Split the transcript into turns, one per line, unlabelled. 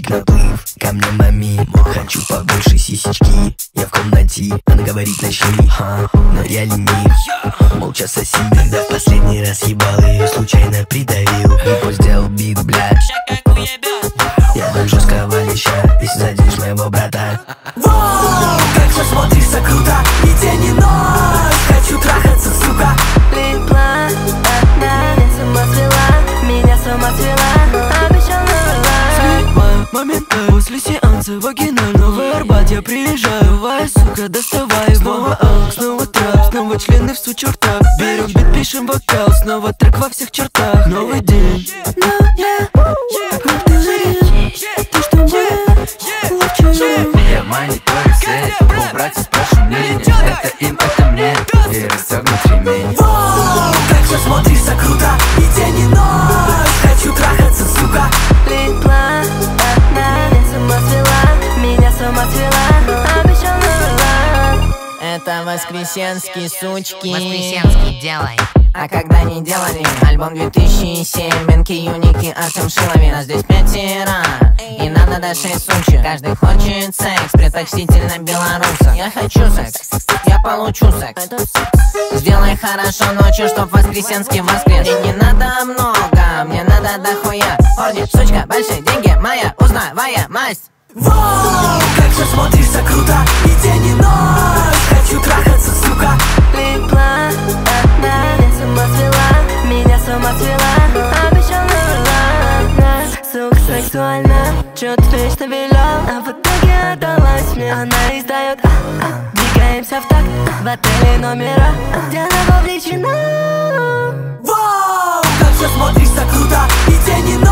чуть наплыв ко мне, мами. Хочу побольше сисечки. Я в комнате, она говорит начни, но я ленив. Молча соси, когда в последний раз ебал ее, случайно придавил. И пусть сделал бит, блядь. Я дам жесткого леща, если заденешь моего брата.
Воу, как же смотришься круто, и день и ночь хочу трахаться, сука.
Липла, меня с ума свела, меня с ума свела, обещал новый.
Снимаю моменты после сеанса вагинального. В Арбат я приезжаю, вай, сука, доставай. Снова аут, снова трап, снова члены в чертах. Берем бит, пишем вокал, снова трек во всех чертах. Новый день,
Но я, как ты веришь, то, что мы лучше.
Я мониторю сеть, у братьев спрашиваю мнение. Это им, это мне, и расстегнуть ремень.
Воу, как же смотришься круто, и день и ночь хочу трахаться, сука.
Липла, меня с ума свела, меня с ума свела, обещал новый.
Это воскресенские сучки.
Воскресенский, делай.
А когда не делали альбом 2007, Бенки, Юники, Артем Шиловин. А здесь 5 и надо до 6 сучек. Каждый хочет секс, предпочтительно белоруса. Я хочу секс, я получу секс. Сделай хорошо ночью, чтоб воскресенский воскрес. Мне не надо много, мне надо дохуя. Парни, сучка, большие деньги, моя узнавая масть.
Воу, как же смотришься круто, и день и ночь хочу трахаться, сука.
Липла, меня с ума свела, меня с ума свела, обещал новый. Сука сексуально, чё-то вечно вилял, а в итоге отдалась мне. Она издает, двигаемся в такт, в отеле номера, где она вовлечена.
Воу, как же смотришься круто, и день и ночь